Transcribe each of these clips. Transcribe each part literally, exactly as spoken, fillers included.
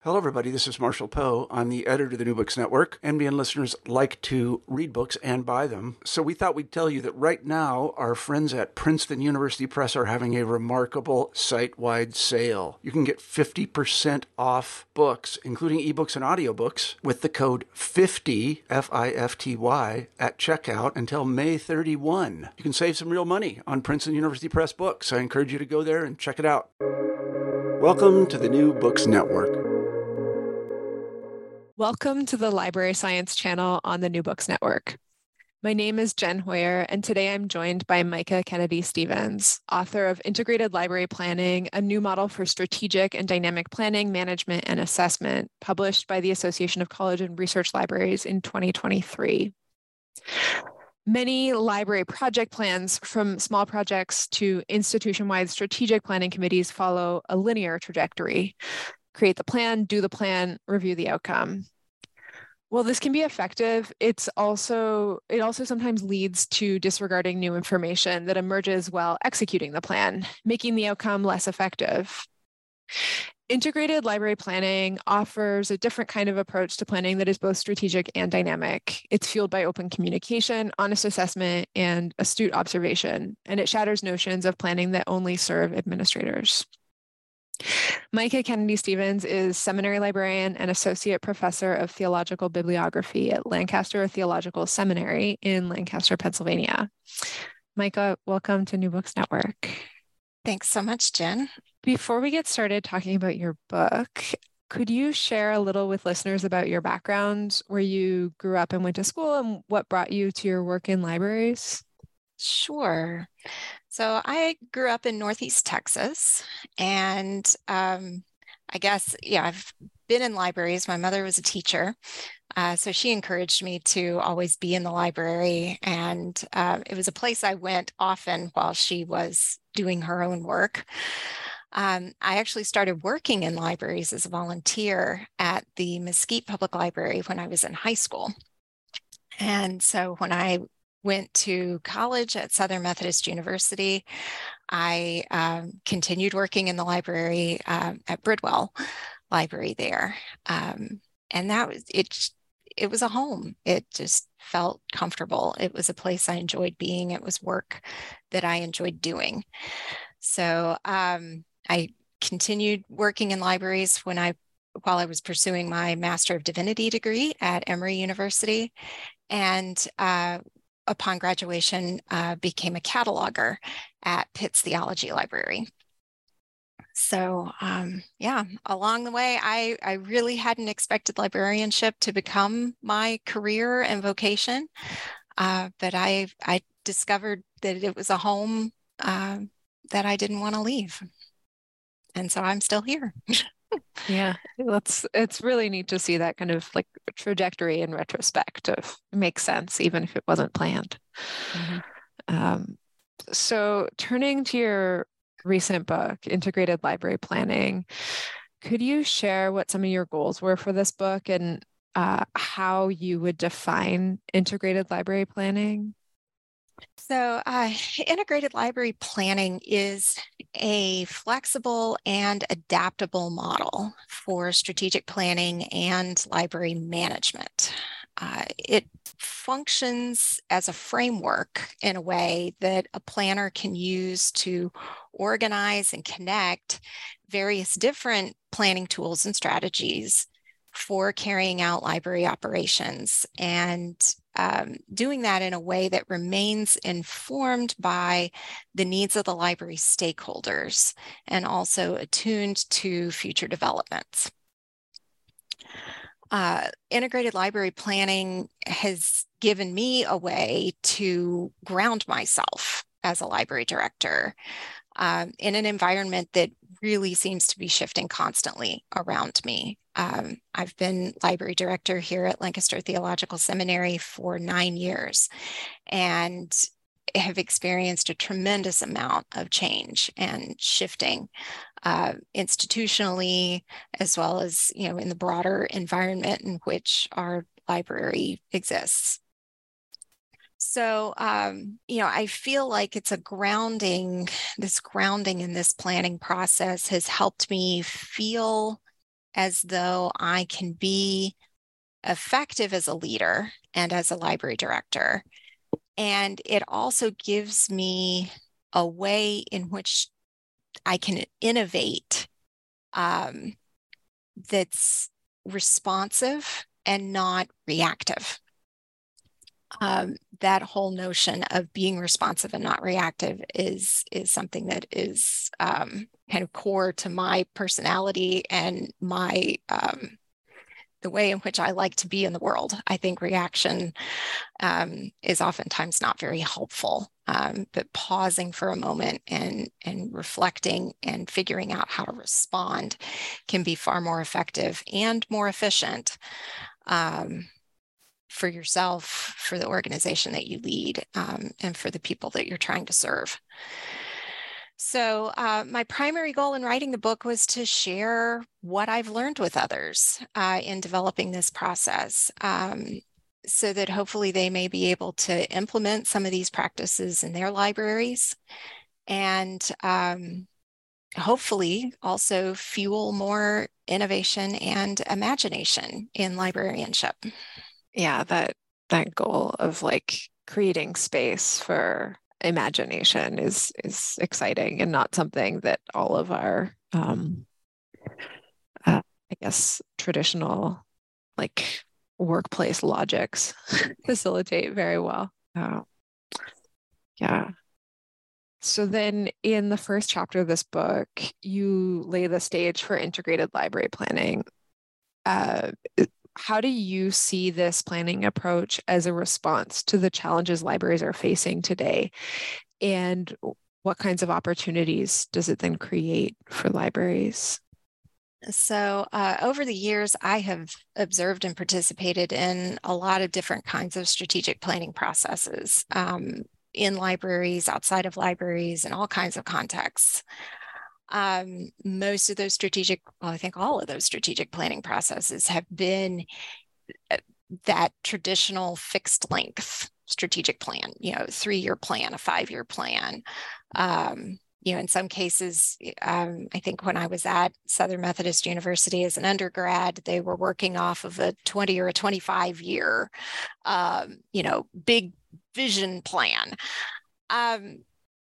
Hello, everybody. This is Marshall Poe. I'm the editor of the New Books Network. N B N listeners like to read books and buy them. So we thought we'd tell you that right now, our friends at Princeton University Press are having a remarkable site-wide sale. You can get fifty percent off books, including ebooks and audiobooks, with the code fifty, F I F T Y, at checkout until May thirty-first. You can save some real money on Princeton University Press books. I encourage you to go there and check it out. Welcome to the New Books Network. Welcome to the Library Science channel on the New Books Network. My name is Jen Hoyer, and today I'm joined by Micah Kennedy Stevens, author of Integrated Library Planning, a new model for strategic and dynamic planning, management, and assessment, published by the Association of College and Research Libraries in twenty twenty-three. Many library project plans, from small projects to institution-wide strategic planning committees, follow a linear trajectory. Create the plan, do the plan, review the outcome. While this can be effective, it's also it also sometimes leads to disregarding new information that emerges while executing the plan, making the outcome less effective. Integrated library planning offers a different kind of approach to planning that is both strategic and dynamic. It's fueled by open communication, honest assessment, and astute observation, and it shatters notions of planning that only serve administrators. Micah Kennedy Stevens is seminary librarian and associate professor of theological bibliography at Lancaster Theological Seminary in Lancaster, Pennsylvania. Micah, welcome to New Books Network. Thanks so much, Jen. Before we get started talking about your book, could you share a little with listeners about your background, where you grew up and went to school, and what brought you to your work in libraries? Sure. So I grew up in Northeast Texas, and um, I guess, yeah, I've been in libraries. My mother was a teacher, uh, so she encouraged me to always be in the library, and uh, it was a place I went often while she was doing her own work. Um, I actually started working in libraries as a volunteer at the Mesquite Public Library when I was in high school. And so when I went to college at Southern Methodist University, I um, continued working in the library um, at Bridwell Library there. Um, and that was, it, it was a home. It just felt comfortable. It was a place I enjoyed being. It was work that I enjoyed doing. So um, I continued working in libraries when I, while I was pursuing my Master of Divinity degree at Emory University. And uh, upon graduation, uh, became a cataloger at Pitt's Theology Library. So um, yeah, along the way, I, I really hadn't expected librarianship to become my career and vocation, uh, but I, I discovered that it was a home uh, that I didn't want to leave. And so I'm still here. Yeah, that's it's really neat to see that kind of like trajectory in retrospect. Of it makes sense, even if it wasn't planned. Mm-hmm. Um, so turning to your recent book, Integrated Library Planning, could you share what some of your goals were for this book and uh, how you would define integrated library planning? So uh, integrated library planning is a flexible and adaptable model for strategic planning and library management. Uh, it functions as a framework in a way that a planner can use to organize and connect various different planning tools and strategies for carrying out library operations, and um, doing that in a way that remains informed by the needs of the library stakeholders and also attuned to future developments. Uh, integrated library planning has given me a way to ground myself as a library director um, in an environment that really seems to be shifting constantly around me. Um, I've been library director here at Lancaster Theological Seminary for nine years and have experienced a tremendous amount of change and shifting uh, institutionally, as well as, you know, in the broader environment in which our library exists. So, um, you know, I feel like it's a grounding, this grounding in this planning process has helped me feel as though I can be effective as a leader and as a library director. And it also gives me a way in which I can innovate um, that's responsive and not reactive. Um, that whole notion of being responsive and not reactive is is something that is um, kind of core to my personality and my um, the way in which I like to be in the world. I think reaction um, is oftentimes not very helpful, um, but pausing for a moment and and reflecting and figuring out how to respond can be far more effective and more efficient. Um, for yourself, for the organization that you lead, um, and for the people that you're trying to serve. So uh, my primary goal in writing the book was to share what I've learned with others uh, in developing this process, um, so that hopefully they may be able to implement some of these practices in their libraries, and um, hopefully also fuel more innovation and imagination in librarianship. Yeah, that that goal of like creating space for imagination is is exciting and not something that all of our um uh, I guess traditional like workplace logics facilitate very well. Uh, yeah. So then in the first chapter of this book, you lay the stage for integrated library planning. Uh, how do you see this planning approach as a response to the challenges libraries are facing today? And what kinds of opportunities does it then create for libraries? So uh, over the years, I have observed and participated in a lot of different kinds of strategic planning processes um, in libraries, outside of libraries, in all kinds of contexts. Um, most of those strategic, well, I think all of those strategic planning processes have been that traditional fixed length strategic plan, you know, three-year plan, a five-year plan. Um, you know, in some cases, um, I think when I was at Southern Methodist University as an undergrad, they were working off of a twenty or a twenty-five year, um, you know, big vision plan. Um,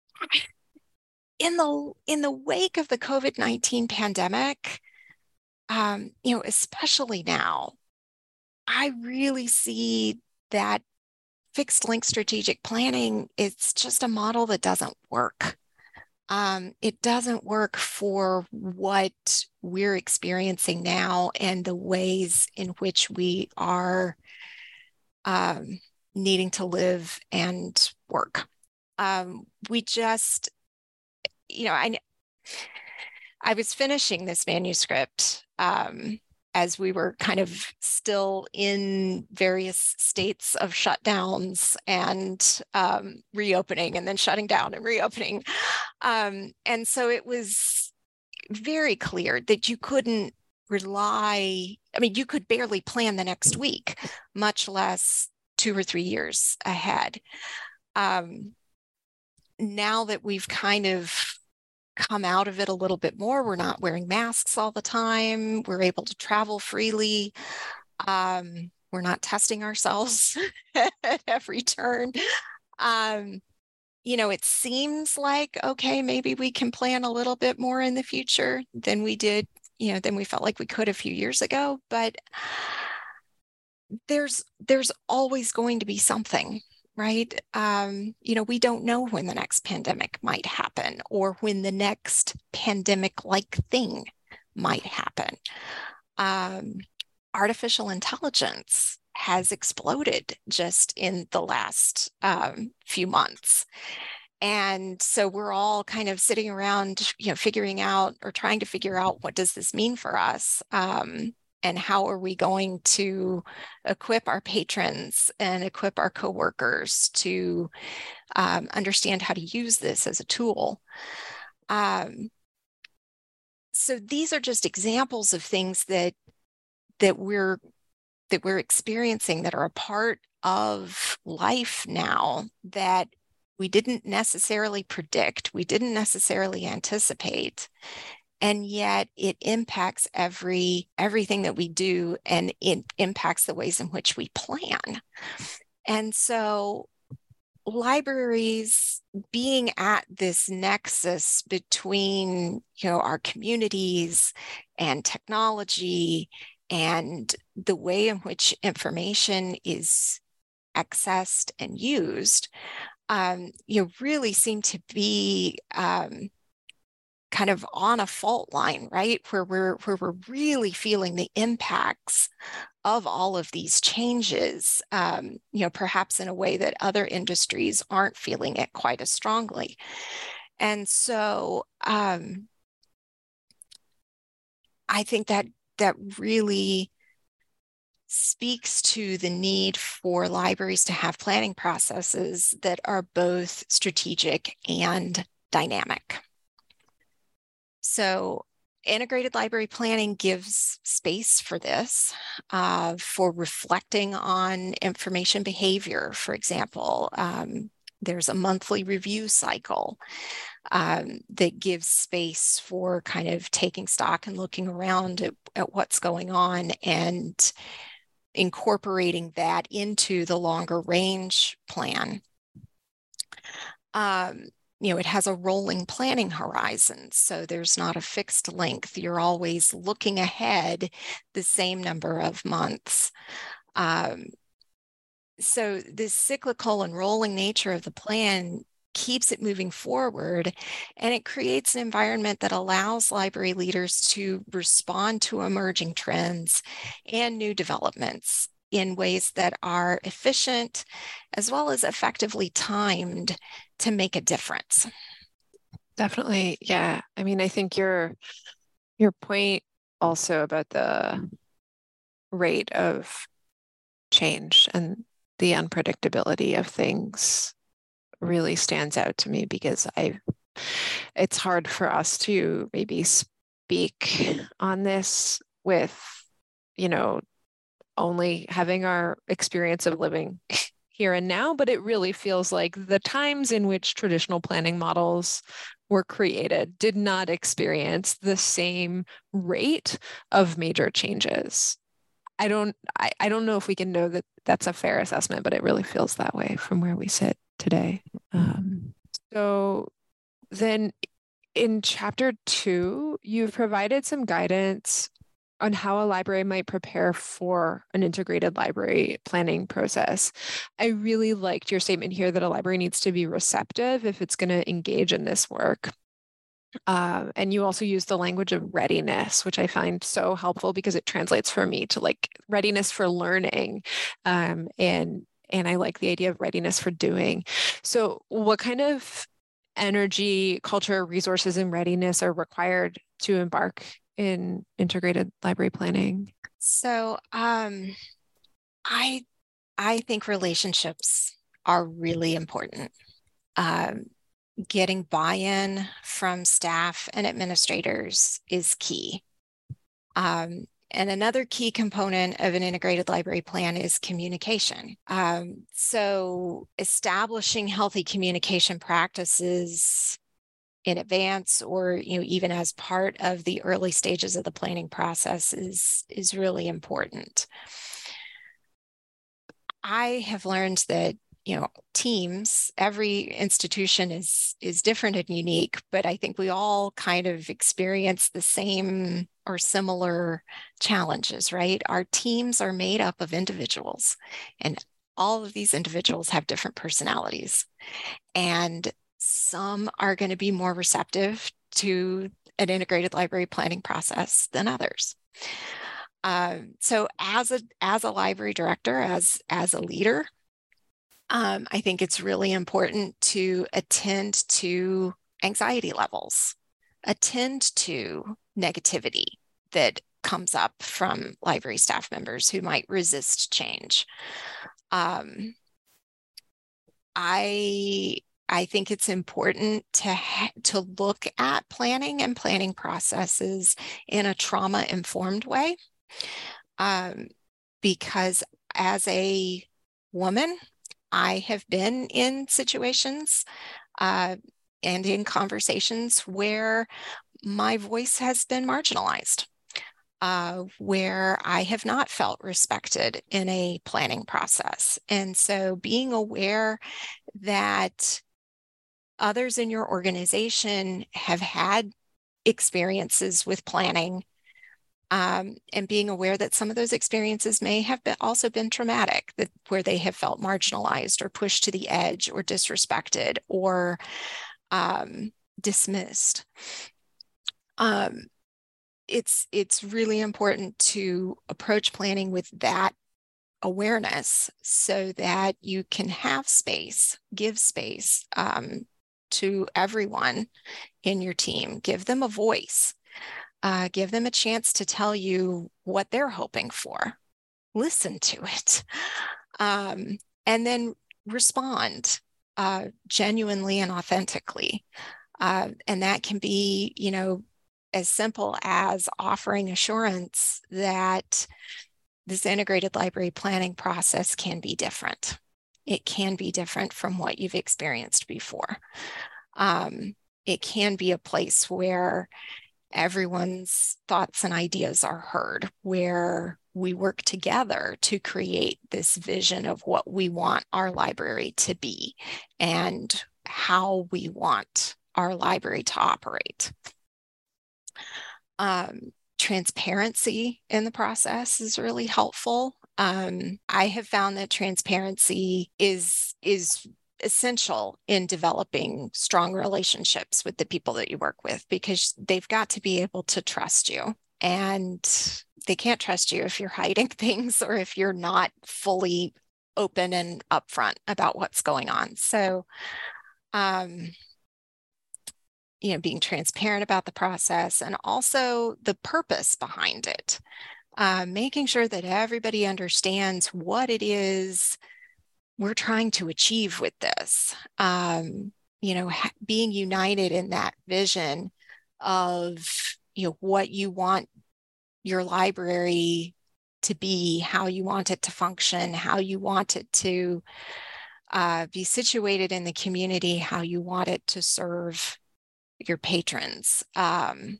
in the in the wake of the COVID nineteen pandemic, um, you know, especially now, I really see that fixed length strategic planning, it's just a model that doesn't work. Um, it doesn't work for what we're experiencing now and the ways in which we are um, needing to live and work. Um, we just, you know, I, I was finishing this manuscript um, as we were kind of still in various states of shutdowns and um, reopening and then shutting down and reopening. Um, and so it was very clear that you couldn't rely, I mean, you could barely plan the next week, much less two or three years ahead. Um, now that we've kind of come out of it a little bit more, we're not wearing masks all the time, we're able to travel freely, um, we're not testing ourselves at every turn. Um, you know, it seems like, okay, maybe we can plan a little bit more in the future than we did, you know, than we felt like we could a few years ago, but there's there's always going to be something. Right? Um, you know, we don't know when the next pandemic might happen or when the next pandemic-like thing might happen. Um, artificial intelligence has exploded just in the last um, few months. And so we're all kind of sitting around, you know, figuring out or trying to figure out what does this mean for us? Um, And how are we going to equip our patrons and equip our coworkers to um, understand how to use this as a tool? Um, so these are just examples of things that that we're that we're experiencing that are a part of life now that we didn't necessarily predict, we didn't necessarily anticipate. and yet it impacts every everything that we do, and it impacts the ways in which we plan. And so libraries being at this nexus between, you know, our communities and technology and the way in which information is accessed and used, um, you know, really seem to be um, kind of on a fault line, right? Where we're where we're really feeling the impacts of all of these changes, um, you know, perhaps in a way that other industries aren't feeling it quite as strongly. And so um, I think that that really speaks to the need for libraries to have planning processes that are both strategic and dynamic. So integrated library planning gives space for this, uh, for reflecting on information behavior, for example. Um, there's a monthly review cycle um, that gives space for kind of taking stock and looking around at, at what's going on and incorporating that into the longer range plan. Um, you know, it has a rolling planning horizon, so there's not a fixed length. You're always looking ahead the same number of months. Um, so this cyclical and rolling nature of the plan keeps it moving forward, and it creates an environment that allows library leaders to respond to emerging trends and new developments in ways that are efficient as well as effectively timed to make a difference. Definitely. Yeah. I mean, I think your your point also about the rate of change and the unpredictability of things really stands out to me, because I it's hard for us to maybe speak on this with, you know, only having our experience of living here and now, but it really feels like the times in which traditional planning models were created did not experience the same rate of major changes. I don't I, I don't know if we can know that that's a fair assessment, but it really feels that way from where we sit today. Um, so then in chapter two, you've provided some guidance on how a library might prepare for an integrated library planning process. I really liked your statement here that a library needs to be receptive if it's going to engage in this work. Uh, and you also use the language of readiness, which I find so helpful because it translates for me to like readiness for learning. Um, and, and I like the idea of readiness for doing. So what kind of energy, culture, resources, and readiness are required to embark in integrated library planning? So um, I I think relationships are really important. Um, getting buy-in from staff and administrators is key. Um, and another key component of an integrated library plan is communication. Um, so establishing healthy communication practices in advance, or you know, even as part of the early stages of the planning process is, is really important. I have learned that, you know, teams, every institution is is different and unique, but I think we all kind of experience the same or similar challenges, right? Our teams are made up of individuals, and all of these individuals have different personalities. And some are going to be more receptive to an integrated library planning process than others. Um, so as a as a library director, as as a leader, um, I think it's really important to attend to anxiety levels, attend to negativity that comes up from library staff members who might resist change. Um, I I think it's important to ha- to look at planning and planning processes in a trauma-informed way, um, because as a woman, I have been in situations uh, and in conversations where my voice has been marginalized, uh, where I have not felt respected in a planning process. And so being aware that others in your organization have had experiences with planning, um, and being aware that some of those experiences may have been also been traumatic, that where they have felt marginalized or pushed to the edge or disrespected or um, dismissed. Um, it's it's really important to approach planning with that awareness so that you can have space, give space um, to everyone in your team, give them a voice, uh, give them a chance to tell you what they're hoping for, listen to it, um, and then respond uh, genuinely and authentically. Uh, and that can be, you know, as simple as offering assurance that this integrated library planning process can be different. It can be different from what you've experienced before. Um, it can be a place where everyone's thoughts and ideas are heard, where we work together to create this vision of what we want our library to be and how we want our library to operate. Um, transparency in the process is really helpful. Um, I have found that transparency is, is essential in developing strong relationships with the people that you work with, because they've got to be able to trust you. And they can't trust you if you're hiding things or if you're not fully open and upfront about what's going on. So, um, you know, being transparent about the process and also the purpose behind it, uh, making sure that everybody understands what it is we're trying to achieve with this. Um, you know, ha- being united in that vision of, you know, what you want your library to be, how you want it to function, how you want it to uh, be situated in the community, how you want it to serve your patrons. Um,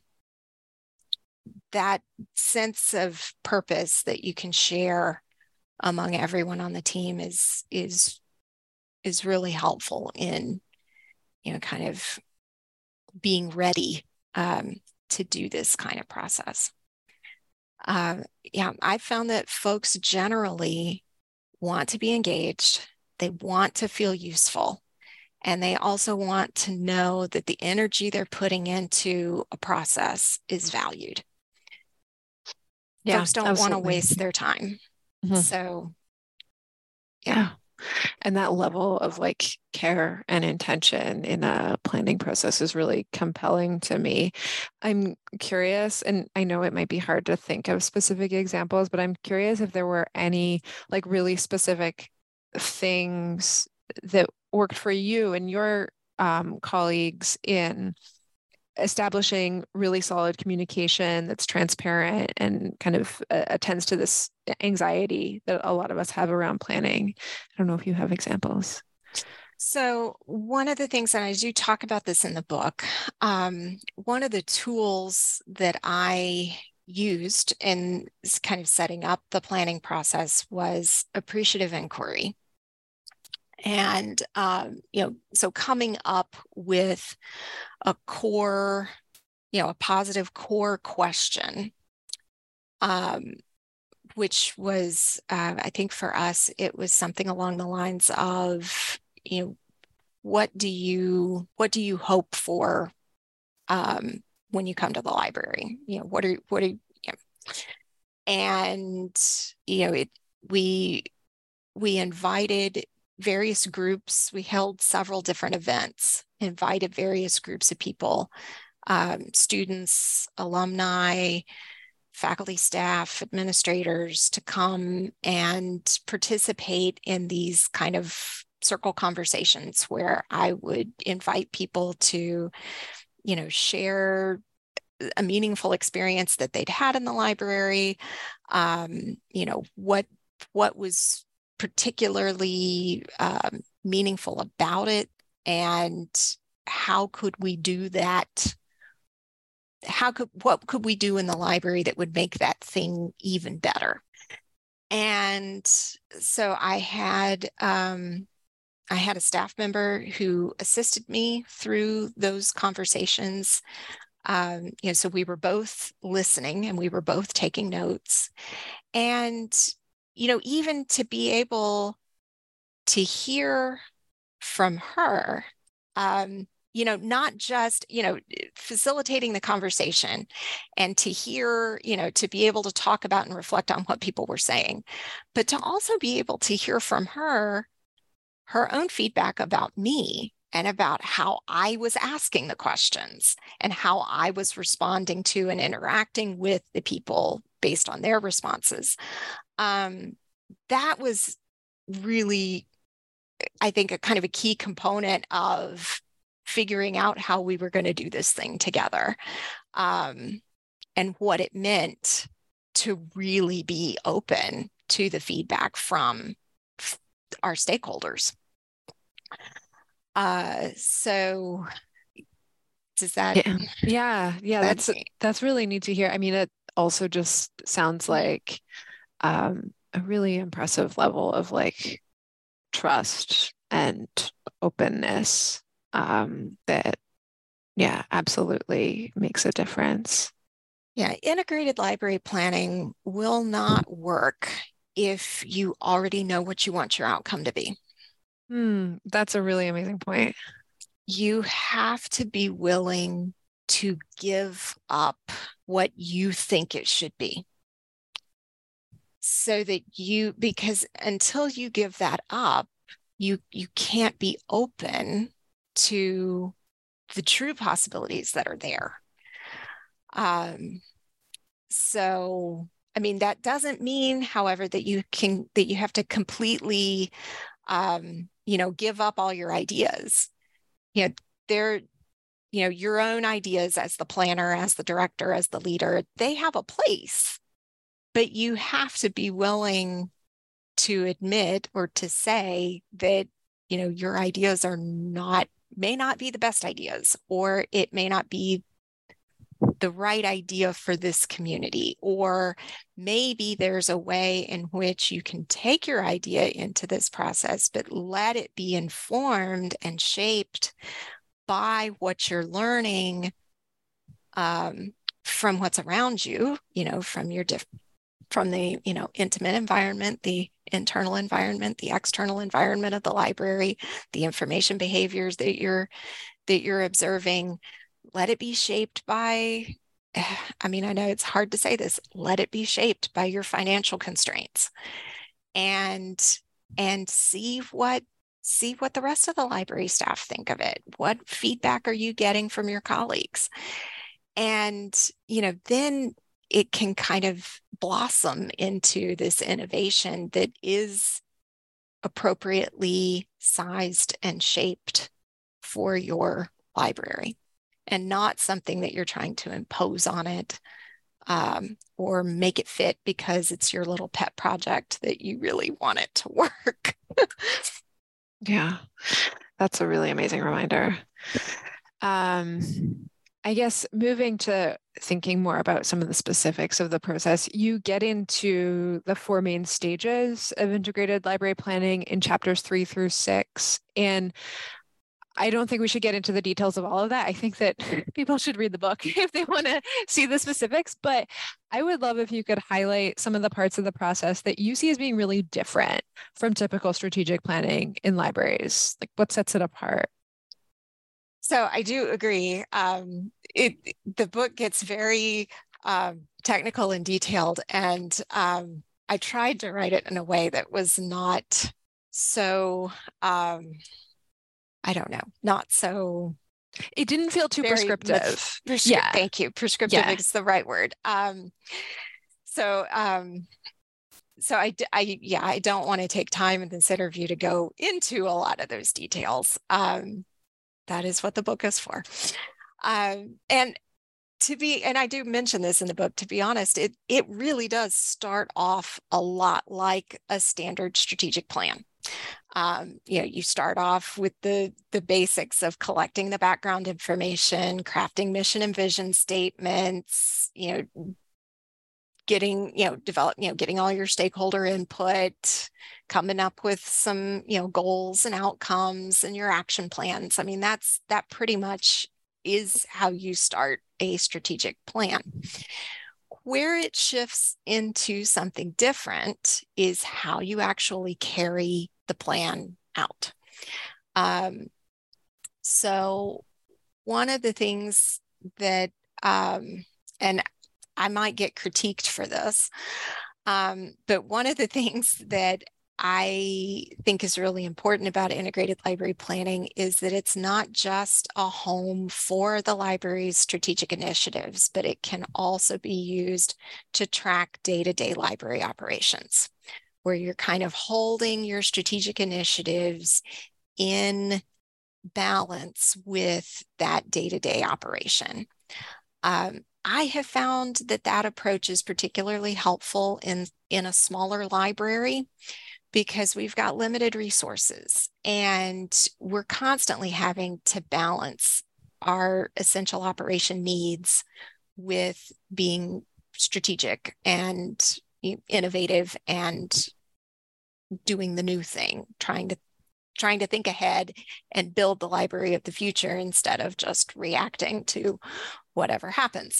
that sense of purpose that you can share among everyone on the team is is is really helpful in, you know, kind of being ready um, to do this kind of process. Uh, yeah, I found that folks generally want to be engaged. They want to feel useful. And they also want to know that the energy they're putting into a process is valued. Yeah, folks don't want to waste their time. Mm-hmm. So, yeah. yeah. And that level of like care and intention in a planning process is really compelling to me. I'm curious, and I know it might be hard to think of specific examples, but I'm curious if there were any like really specific things that worked for you and your um, colleagues in establishing really solid communication that's transparent and kind of uh, attends to this anxiety that a lot of us have around planning. I don't know if you have examples. So one of the things, and I do talk about this in the book, um, one of the tools that I used in kind of setting up the planning process was appreciative inquiry. And, um, you know, so coming up with a core, you know, a positive core question, um, which was, uh, I think for us, it was something along the lines of, you know, what do you, what do you hope for um, when you come to the library? You know, what are, what are, you know, and, you know, it, we, we invited various groups. We held several different events, invited various groups of people, um, students, alumni, faculty, staff, administrators to come and participate in these kind of circle conversations where I would invite people to, you know, share a meaningful experience that they'd had in the library, um, you know, what, what was particularly um, meaningful about it, and how could we do that how could, what could we do in the library that would make that thing even better? And so I had, um, I had a staff member who assisted me through those conversations. Um, you know, so we were both listening and we were both taking notes. And, you know, even to be able to hear from her, um, you know, not just, you know, facilitating the conversation and to hear, you know, to be able to talk about and reflect on what people were saying, but to also be able to hear from her, her own feedback about me and about how I was asking the questions and how I was responding to and interacting with the people based on their responses. Um, that was really, I think, a kind of a key component of figuring out how we were going to do this thing together, um, and what it meant to really be open to the feedback from our stakeholders. Uh, so does that? Yeah, yeah, yeah. That's that's that's really neat to hear. I mean, it also just sounds like um, a really impressive level of like trust and openness um, that, yeah, absolutely makes a difference. Yeah, integrated library planning will not work if you already know what you want your outcome to be. Hmm, that's a really amazing point. You have to be willing to give up what you think it should be. So that you, because until you give that up, you you can't be open to the true possibilities that are there. Um, so, I mean, that doesn't mean, however, that you can that you have to completely, um, you know, give up all your ideas. You know, they're, you know, your own ideas as the planner, as the director, as the leader, they have a place, but you have to be willing to admit or to say that, you know, your ideas are not, may not be the best ideas, or it may not be the right idea for this community, or maybe there's a way in which you can take your idea into this process, but let it be informed and shaped by what you're learning um, from what's around you, you know, from your diff- from the, you know, intimate environment, the internal environment, the external environment of the library, the information behaviors that you're that you're observing. Let it be shaped by, I mean, I know it's hard to say this, let it be shaped by your financial constraints, and and see what see what the rest of the library staff think of it. What feedback are you getting from your colleagues? And, you know, then it can kind of blossom into this innovation that is appropriately sized and shaped for your library, and not something that you're trying to impose on it, um, or make it fit because it's your little pet project that you really want it to work. Yeah, that's a really amazing reminder. Um, I guess moving to thinking more about some of the specifics of the process, you get into the four main stages of integrated library planning in chapters three through six. And I don't think we should get into the details of all of that. I think that people should read the book if they want to see the specifics. But I would love if you could highlight some of the parts of the process that you see as being really different from typical strategic planning in libraries. Like, what sets it apart? So I do agree. Um, it the book gets very um, technical and detailed, and um, I tried to write it in a way that was not so, um, I don't know, not so. It didn't feel too prescriptive. Prescri- Yeah. Thank you. Prescriptive Yeah. is the right word. Um, so, um, so I, I, yeah, I don't want to take time in this interview to go into a lot of those details. Um, that is what the book is for. Um, and to be, and I do mention this in the book, to be honest, it, it really does start off a lot like a standard strategic plan. Um, you know, you start off with the the basics of collecting the background information, crafting mission and vision statements, you know, getting, you know, develop, you know, getting all your stakeholder input, coming up with some, you know, goals and outcomes and your action plans. I mean, that's that pretty much is how you start a strategic plan. Where it shifts into something different is how you actually carry the plan out. Um, so one of the things that, um, and I might get critiqued for this, um, but one of the things that I think is really important about integrated library planning is that it's not just a home for the library's strategic initiatives, but it can also be used to track day-to-day library operations, where you're kind of holding your strategic initiatives in balance with that day-to-day operation. Um, I have found that that approach is particularly helpful in, in a smaller library, because we've got limited resources and we're constantly having to balance our essential operation needs with being strategic and innovative and doing the new thing, trying to trying to think ahead and build the library of the future instead of just reacting to whatever happens.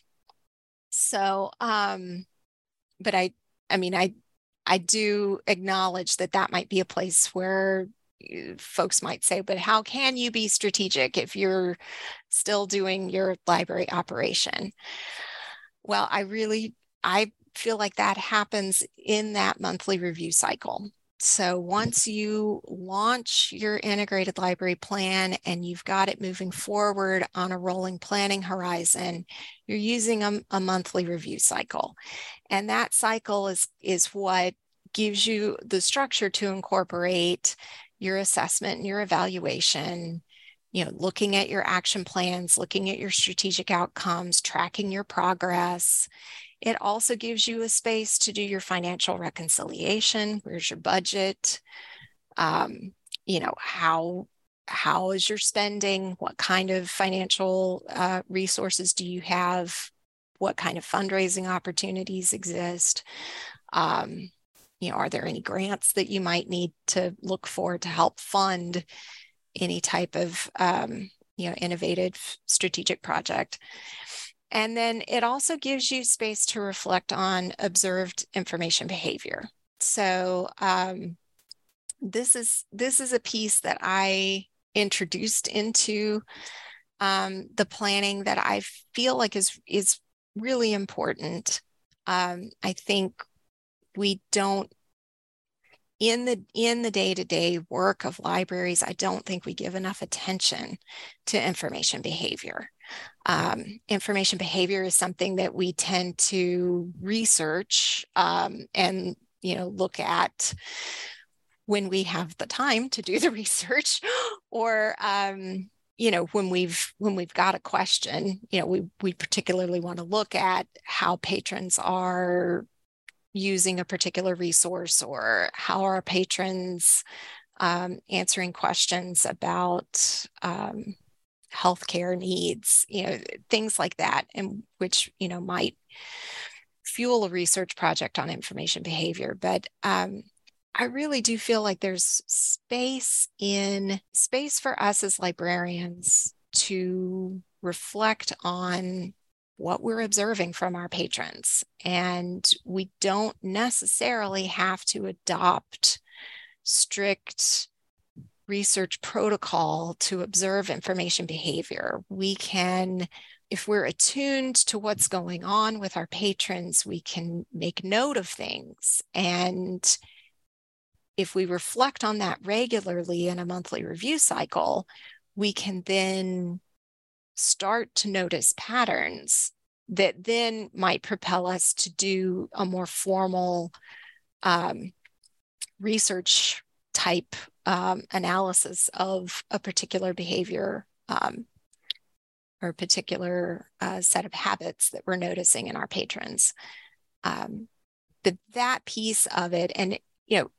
So, um, but I, I mean, I, I do acknowledge that that might be a place where folks might say, but how can you be strategic if you're still doing your library operation? Well, I really, I feel like that happens in that monthly review cycle. So once you launch your integrated library plan and you've got it moving forward on a rolling planning horizon, you're using a, a monthly review cycle. And that cycle is, is what gives you the structure to incorporate your assessment and your evaluation, you know, looking at your action plans, looking at your strategic outcomes, tracking your progress. It also gives you a space to do your financial reconciliation. Where's your budget? Um, you know, how, how is your spending? What kind of financial uh, resources do you have? What kind of fundraising opportunities exist? Um, you know, are there any grants that you might need to look for to help fund any type of, um, you know, innovative strategic project? And then it also gives you space to reflect on observed information behavior. So um, this is this is a piece that I introduced into um, the planning that I feel like is is really important. Um, I think we don't in the in the day-to-day work of libraries, I don't think we give enough attention to information behavior. Um, information behavior is something that we tend to research um, and you know look at when we have the time to do the research, or um, you know when we've when we've got a question. You know we we particularly want to look at how patrons are using a particular resource, or how are patrons um, answering questions about um, healthcare needs, you know, things like that, and which, you know, might fuel a research project on information behavior. But um, I really do feel like there's space in space for us as librarians to reflect on what we're observing from our patrons. And we don't necessarily have to adopt strict research protocol to observe information behavior. We can, if we're attuned to what's going on with our patrons, we can make note of things. And if we reflect on that regularly in a monthly review cycle, we can then start to notice patterns that then might propel us to do a more formal um, research type um, analysis of a particular behavior um, or a particular uh, set of habits that we're noticing in our patrons. Um, but that piece of it, and you know,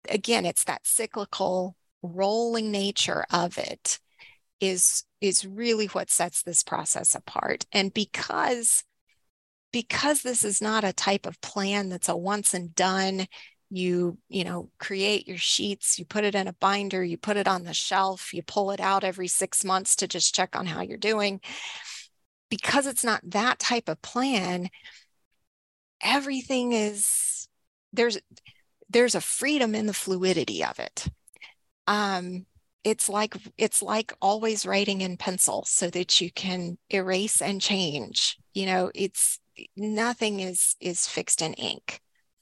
again, it's that cyclical rolling nature of it is is really what sets this process apart. And because because this is not a type of plan that's a once and done, you you know create your sheets, you put it in a binder, you put it on the shelf, you pull it out every six months to just check on how you're doing. Because it's not that type of plan, everything is there's there's a freedom in the fluidity of it. Um, it's like it's like always writing in pencil so that you can erase and change. You know, it's nothing is is fixed in ink.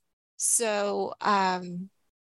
So um,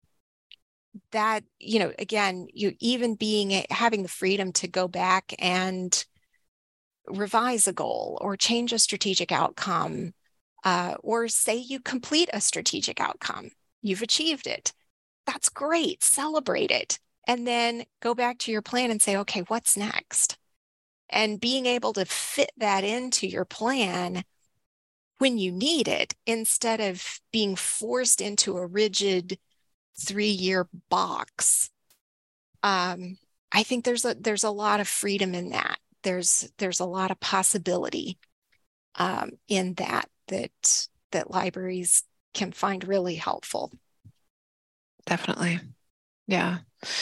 that, you know, again, you even being having the freedom to go back and revise a goal or change a strategic outcome, uh, or say you complete a strategic outcome, you've achieved it. That's great. Celebrate it. And then go back to your plan and say, okay, what's next? And being able to fit that into your plan when you need it, instead of being forced into a rigid three-year box. Um, I think there's a there's a lot of freedom in that. There's there's a lot of possibility um, in that that that libraries can find really helpful. Definitely. Yeah.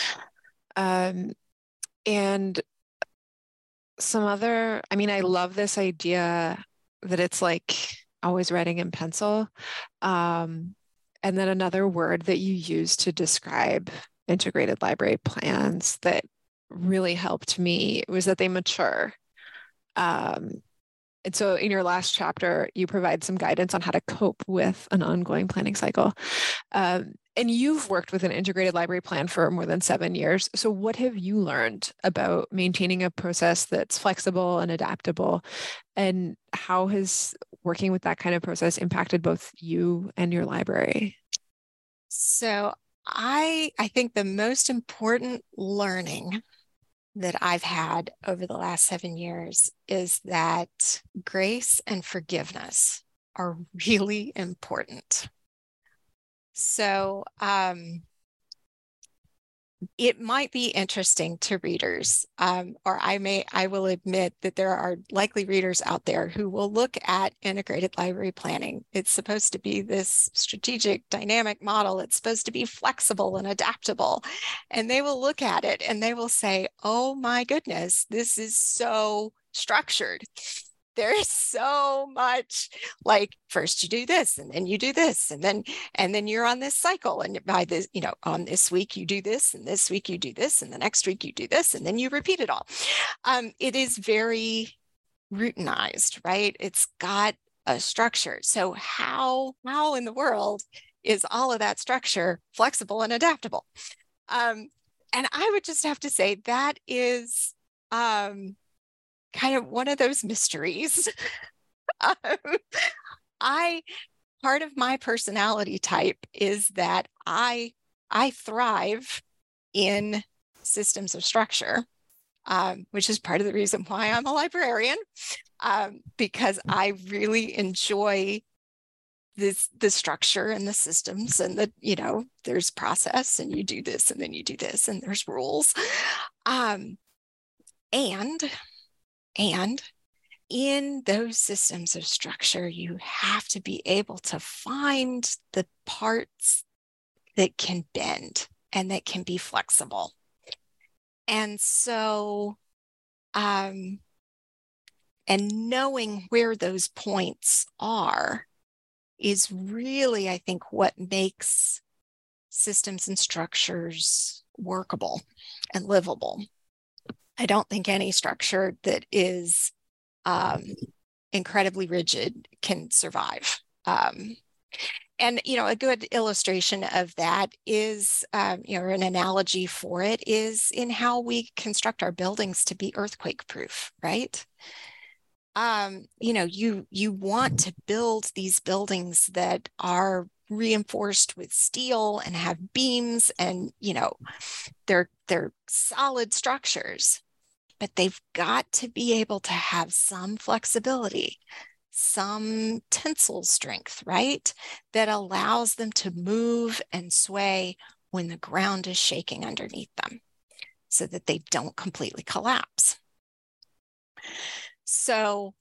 Um, and some other, I mean, I love this idea that it's like always writing in pencil. Um, and then another word that you use to describe integrated library plans that really helped me was that they mature. Um, and so in your last chapter, you provide some guidance on how to cope with an ongoing planning cycle. Um, and you've worked with an integrated library plan for more than seven years. So what have you learned about maintaining a process that's flexible and adaptable? And how has working with that kind of process impacted both you and your library? So I I think the most important learning that I've had over the last seven years is that grace and forgiveness are really important. So um, it might be interesting to readers, um, or I may, I will admit that there are likely readers out there who will look at integrated library planning. It's supposed to be this strategic, dynamic model. It's supposed to be flexible and adaptable. And they will look at it and they will say, oh my goodness, this is so structured. There's so much, like first you do this and then you do this and then and then you're on this cycle, and by this, you know, on this week you do this and this week you do this and the next week you do this and then you repeat it all. Um, it is very routinized, right? It's got a structure. So how how in the world is all of that structure flexible and adaptable? Um, and I would just have to say that is um, kind of one of those mysteries. um, I, part of my personality type is that I, I thrive in systems of structure, um, which is part of the reason why I'm a librarian, um, because I really enjoy this, the structure and the systems and the, you know, there's process and you do this and then you do this and there's rules. Um, and And in those systems of structure, you have to be able to find the parts that can bend and that can be flexible. And so, um, and knowing where those points are is really, I think, what makes systems and structures workable and livable. I don't think any structure that is um, incredibly rigid can survive. Um, and, you know, a good illustration of that is, um, you know, an analogy for it is in how we construct our buildings to be earthquake proof, right? Um, you know, you, you want to build these buildings that are reinforced with steel and have beams and, you know, they're, they're solid structures. But they've got to be able to have some flexibility, some tensile strength, right? That allows them to move and sway when the ground is shaking underneath them so that they don't completely collapse. So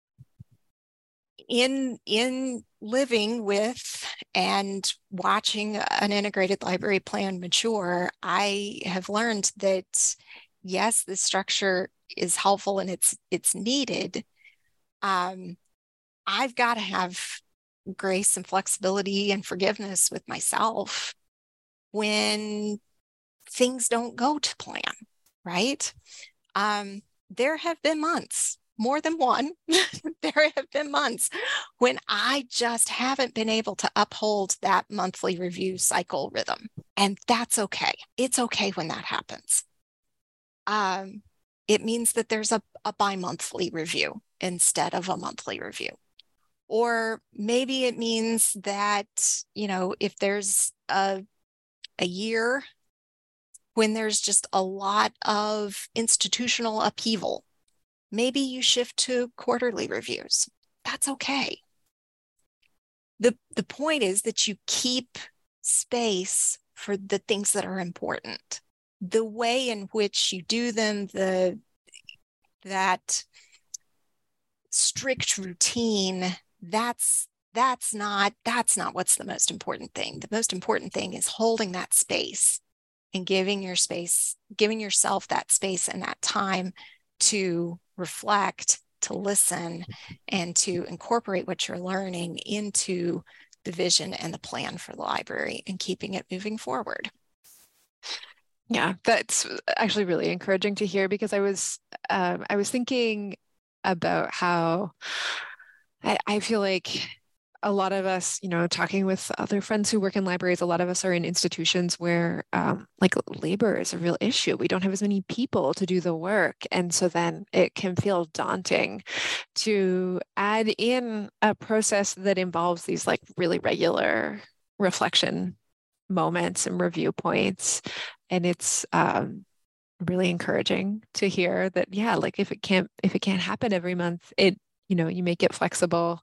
in, in living with and watching an integrated library plan mature, I have learned that, yes, the structure is helpful and it's, it's needed. Um, I've got to have grace and flexibility and forgiveness with myself when things don't go to plan, right? Um, there have been months, more than one, there have been months when I just haven't been able to uphold that monthly review cycle rhythm. And that's okay. It's okay when that happens. Um, it means that there's a, a bi-monthly review instead of a monthly review. Or maybe it means that, you know, if there's a, a year when there's just a lot of institutional upheaval, maybe you shift to quarterly reviews. That's okay. The, the point is that you keep space for the things that are important. The way in which you do them, the that strict routine, that's that's not that's not what's the most important thing. The most important thing is holding that space and giving your space, giving yourself that space and that time to reflect, to listen, and to incorporate what you're learning into the vision and the plan for the library and keeping it moving forward. Yeah, that's actually really encouraging to hear, because I was um, I was thinking about how I, I feel like a lot of us, you know, talking with other friends who work in libraries, a lot of us are in institutions where um, like labor is a real issue. We don't have as many people to do the work. And so then it can feel daunting to add in a process that involves these like really regular reflection moments and review points. And it's um, really encouraging to hear that, yeah, like if it can't, if it can't happen every month, it, you know, you make it flexible.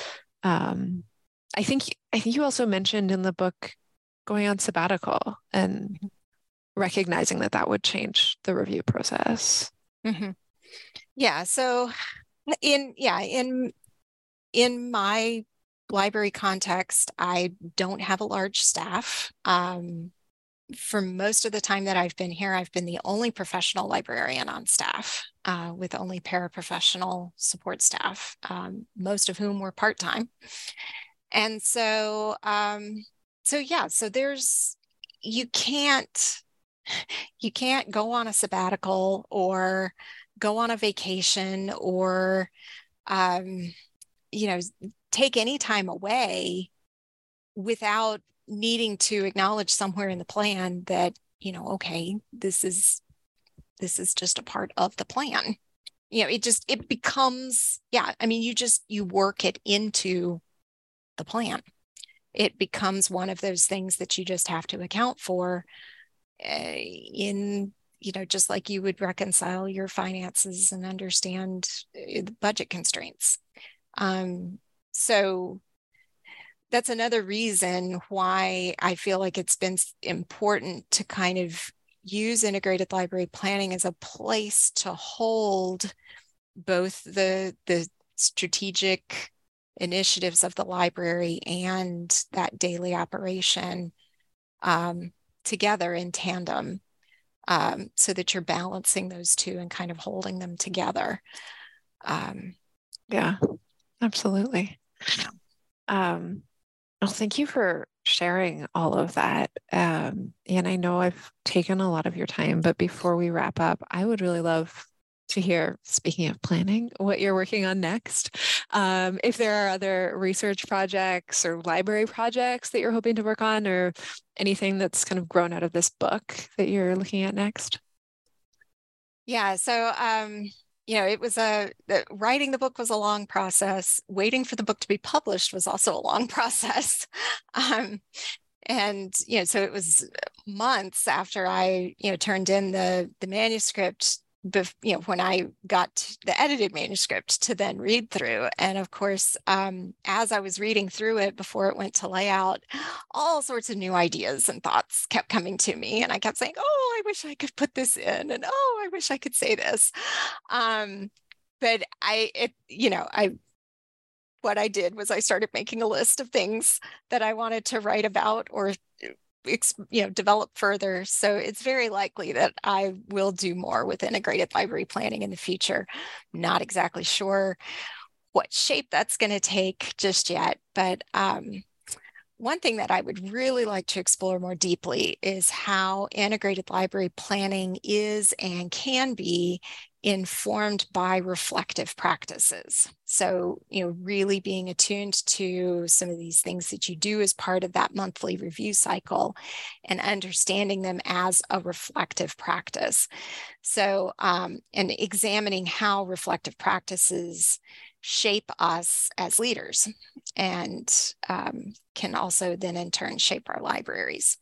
Um, I think, I think you also mentioned in the book going on sabbatical and recognizing that that would change the review process. Mm-hmm. Yeah. So in, yeah, in, in my library context, I don't have a large staff. Um, for most of the time that I've been here, I've been the only professional librarian on staff, uh, with only paraprofessional support staff, um, most of whom were part-time. And so, um, so yeah, so there's, you can't, you can't go on a sabbatical or go on a vacation or, um, you know, take any time away without needing to acknowledge somewhere in the plan that, you know, okay, this is, this is just a part of the plan. You know, it just, it becomes, yeah, I mean, you just, you work it into the plan. It becomes one of those things that you just have to account for uh, in, you know, just like you would reconcile your finances and understand the budget constraints. Um, so that's another reason why I feel like it's been important to kind of use integrated library planning as a place to hold both the, the strategic initiatives of the library and that daily operation um, together in tandem, um, so that you're balancing those two and kind of holding them together. Um, yeah, absolutely. Yeah. Um, well, thank you for sharing all of that. Um, and I know I've taken a lot of your time, but before we wrap up, I would really love to hear, speaking of planning, what you're working on next. Um, if there are other research projects or library projects that you're hoping to work on, or anything that's kind of grown out of this book that you're looking at next. Yeah, so um, you know, it was a the, writing the book was a long process. Waiting for the book to be published was also a long process. Um, and you know, so it was months after I, you know, turned in the the manuscript bef- you know, when I got the edited manuscript to then read through. And of course, um, as I was reading through it before it went to layout, all sorts of new ideas and thoughts kept coming to me. And I kept saying, oh, I wish I could put this in. And oh, I wish I could say this. Um, but I, it, you know, I, what I did was I started making a list of things that I wanted to write about or you know, develop further. So it's very likely that I will do more with integrated library planning in the future. Not exactly sure what shape that's going to take just yet, but um, one thing that I would really like to explore more deeply is how integrated library planning is and can be informed by reflective practices. So, you know, really being attuned to some of these things that you do as part of that monthly review cycle and understanding them as a reflective practice. So, um, and examining how reflective practices shape us as leaders and um, can also then in turn shape our libraries.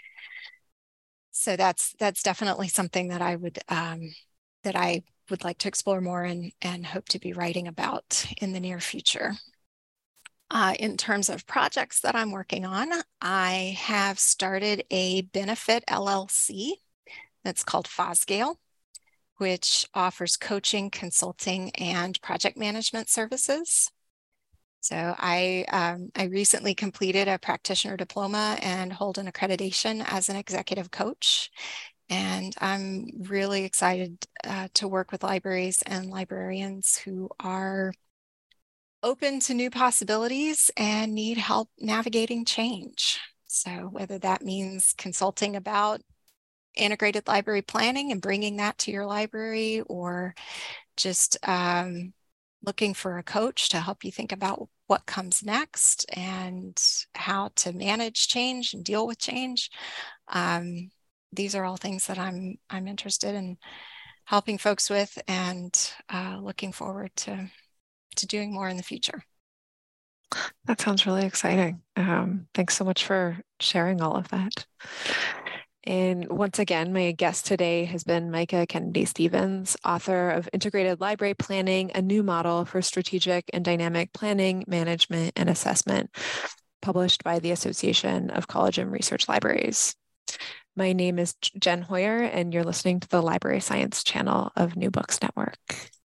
So that's that's definitely something that I would um, that I would like to explore more and, and hope to be writing about in the near future. Uh, in terms of projects that I'm working on, I have started a benefit L L C that's called Fosgale, which offers coaching, consulting, and project management services. So I, um, I recently completed a practitioner diploma and hold an accreditation as an executive coach. And I'm really excited uh, to work with libraries and librarians who are open to new possibilities and need help navigating change. So whether that means consulting about integrated library planning and bringing that to your library, or just um, looking for a coach to help you think about what comes next and how to manage change and deal with change. Um, these are all things that I'm I'm interested in helping folks with, and uh, looking forward to to doing more in the future. That sounds really exciting. Um, thanks so much for sharing all of that. And once again, my guest today has been Micah Kennedy Stevens, author of Integrated Library Planning, a new model for strategic and dynamic planning, management, and assessment, published by the Association of College and Research Libraries. My name is Jen Hoyer, and you're listening to the Library Science channel of New Books Network.